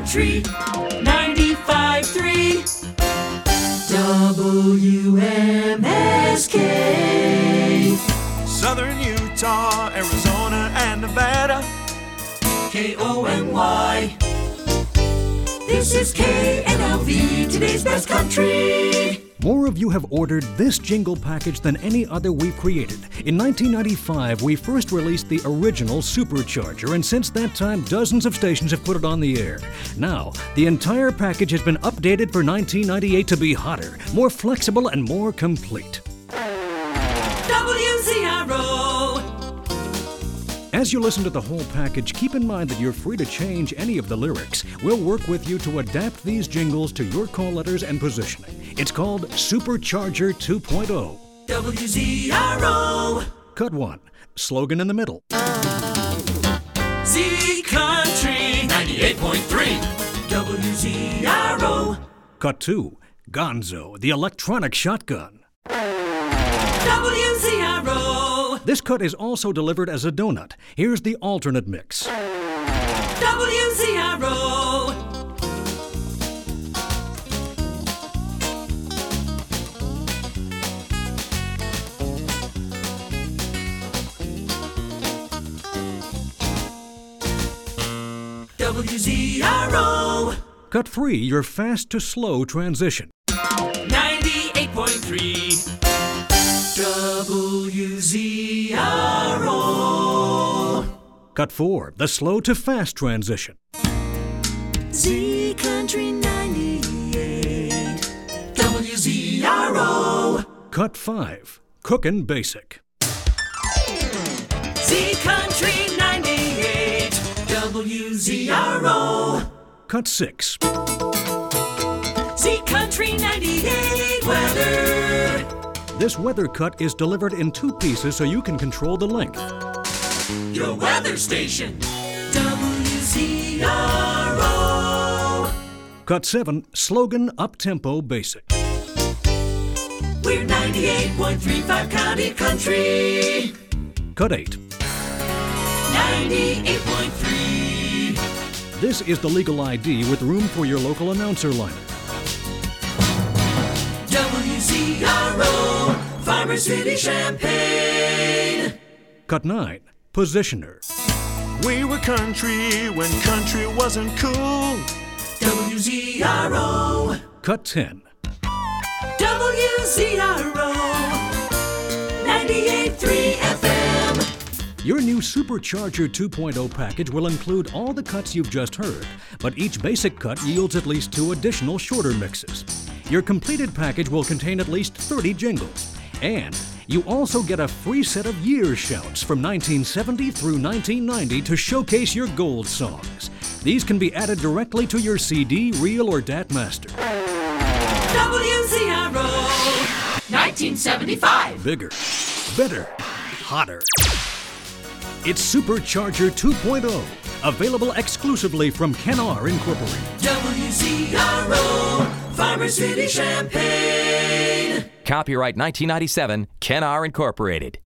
Country 95.3 WMSK. Southern Utah, Arizona, and Nevada. KONY. This is KNLV, today's best country. More of you have ordered this jingle package than any other we've created. In 1995, we first released the original Supercharger, and since that time, dozens of stations have put it on the air. Now, the entire package has been updated for 1998 to be hotter, more flexible, and more complete. WZRO. As you listen to the whole package, keep in mind that you're free to change any of the lyrics. We'll work with you to adapt these jingles to your call letters and positioning. It's called Supercharger 2.0. WZRO. Cut 1. Slogan in the middle. Z Country 98.3 WZRO. Cut 2. Gonzo, the electronic shotgun. WZRO. This cut is also delivered as a donut. Here's the alternate mix. WZRO. WZRO. Cut 3. Your fast to slow transition. 98.3 WZRO. Cut 4. The slow to fast transition. Z Country 98 WZRO. Cut 5. Cookin' basic. Z Country 98 WZRO. Cut 6. Z Country 98 weather. This weather cut is delivered in 2 pieces so you can control the length. Your weather station, WZRO. Cut 7. Slogan up-tempo basic. We're 98.35 County Country. Cut 8. 98.3 This is the legal ID with room for your local announcer liner. WZRO, Farmer City, Champaign. Cut 9. Positioner. We were country when country wasn't cool. WZRO, Cut 10. WZRO, 98.3 FM. Your new Supercharger 2.0 package will include all the cuts you've just heard, but each basic cut yields at least 2 additional shorter mixes. Your completed package will contain at least 30 jingles, and you also get a free set of year shouts from 1970 through 1990 to showcase your gold songs. These can be added directly to your CD, reel, or DAT master. WZRO, 1975. Bigger, better, hotter. It's Supercharger 2.0, available exclusively from Ken-R Incorporated. WZRO, Farmer City, Champaign. Copyright 1997, Ken-R Incorporated.